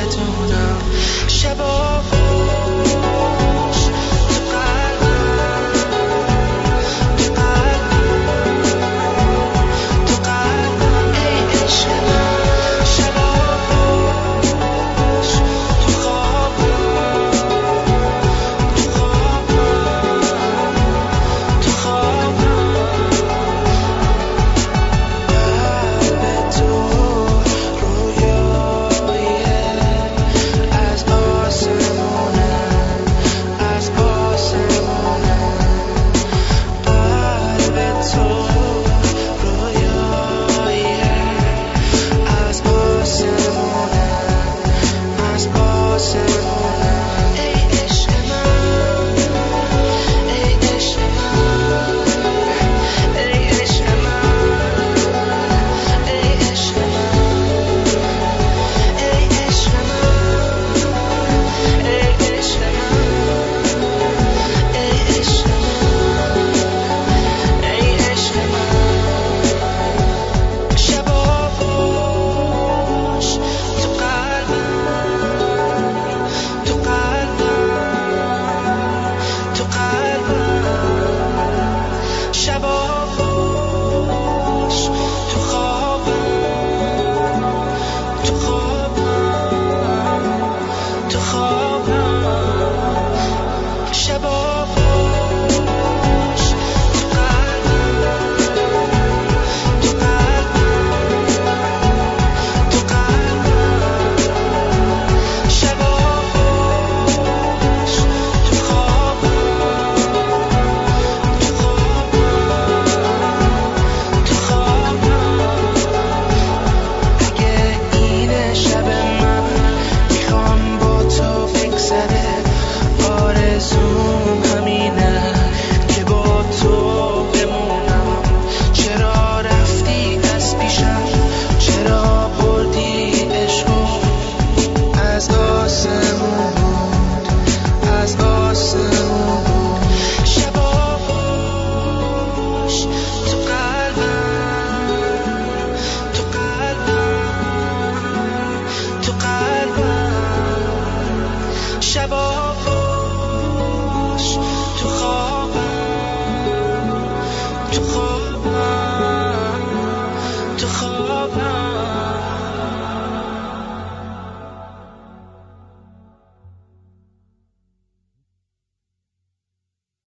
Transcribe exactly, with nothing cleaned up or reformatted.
بدونم شبا خوش تو قلبم تو قلبم تو قلبم ای عشق من شبا خوش تو خوابم تو خوابم تو خوابم قلب تو رویاییه از آسمونه از آسمونه قلب تو رویاییه از آسمونه از آسمونه ای عشق من ای عشق من ای عشق من ای عشق من ای عشق من ای عشق من ای عشق من ای عشق من شبا خوش تو قلبم تو قلبم تو قلبم شبا خوش تو خوابم تو خوابم تو خوابم شبا خوش تو قلبم تو قلبم تو قلبم شبا خوش تو خوابم تو خوابم تو خوابم اگه اینه شب من میخوام با تو بگذره آرزوم همینه که با تو بمونم چرا رفتی از پیشم چرا بردی عشقو از آسمون بود از آسمون بود شبا خوش تو قلبم تو قلبم تو قلبم شبا خوش تو خوابم تو خوابم تو خوابم